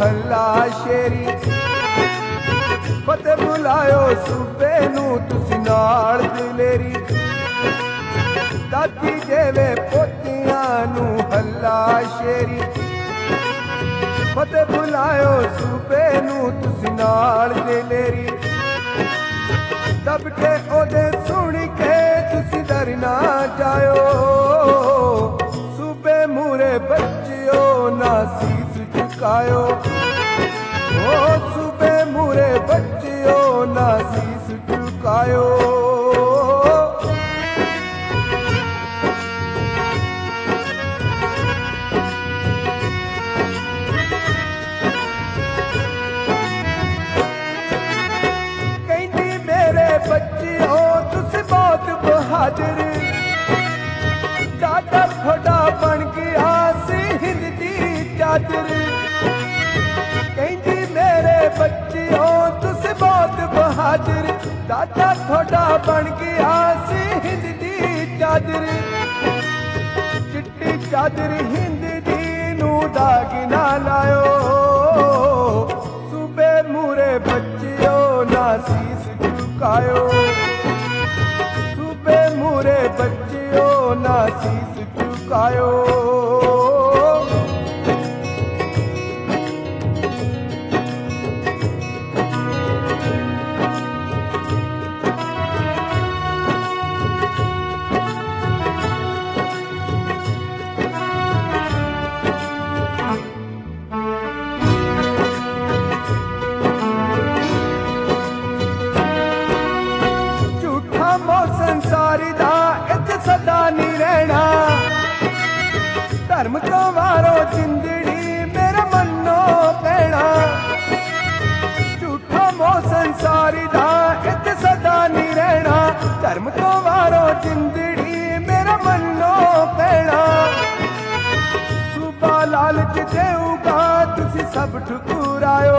हल्ला शेरी फतेह बुलायो सूबे नू तुसी नाल दिलेरी दादी जेवे पोतियां नू हल्ला शेरी फतेह बुलायो सूबे नू तुसी नाल दिलेरी दब के ओदे सुन के तुसी डर ना जायो सूबे मूरे बच्चियो ना सीस झुकायो ओ सूबे मूरे बच्चियो ना सीस झुकायो कहंदी मेरे बच्चियो तुसी बहुत बहादुर दादा थोड़ा बन गया सी हिंद दी चादर कहंदी मेरे बच्चियों तुसी बहुत बहादुर दादा थोड़ा बन गया सी हिंद दी चादर चिट्टी चादर हिंद दी नू दाग ना लायो सूबे मूरे बच्चियों ना सीस झुकायो सूबे मूरे बच्चियों ना सीस झुकायो संसारी दा इत्थे सदा नहीं रहना धर्म तो वारो जिंदड़ी मेरा मनो पैना झूठा मोह संसारी दा इत्थे सदा नहीं रहना धर्म तो वारो जिंदड़ी मेरा मनो पैना सूबा लालच देऊगा तुसी सब ठुकरायो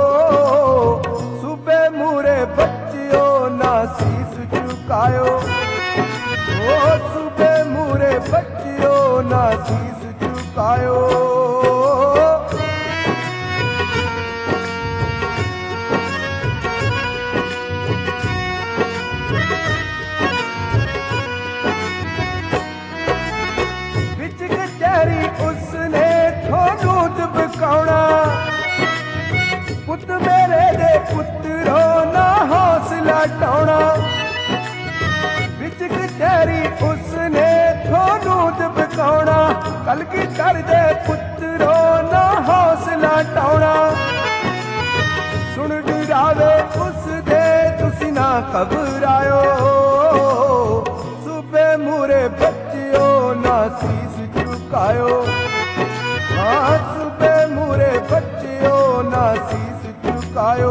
सूबे मूरे बच्चियो ना सीस झुकायो ओ सूबे मूरे बच्चियो ना सीस झुकायो विच कचहरी उसने थोनू दबकाउणा पुत मेरे दे पुत्रो ना हौसला टाउणा विच कचहरी उसने थोनू दबकाउणा कलगीधर दे पुत्रो ना हौसला टाउणा सुन डरावे उस दे तुसी ना घबरायो सूबे मूरे बच्चियो ना सीस झुकायो हाँ सूबे मूरे बच्चियो ना सीस झुकायो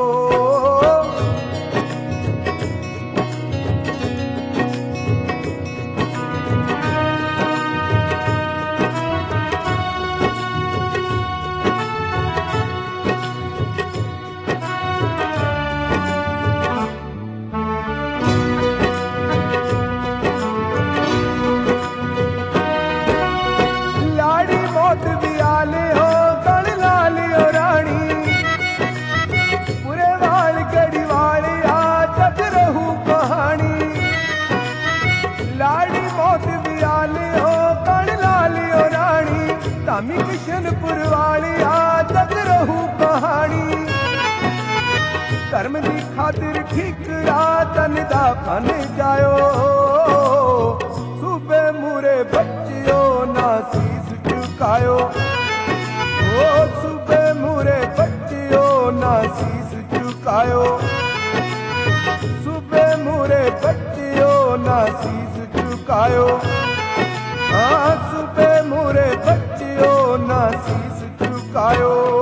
किशनपुर वाली आदत रहू कहानी धर्म की खातिर ठीकरा तन दा बन जायो सूबे मूरे बच्चियो ना सीस झुकायो ओ सूबे मूरे बच्चियो ना सीस झुकायो सूबे मूरे बच्चियो ना सीस झुकायो हाँ सूबे मूरे बच्चियो ना सीस झुकायो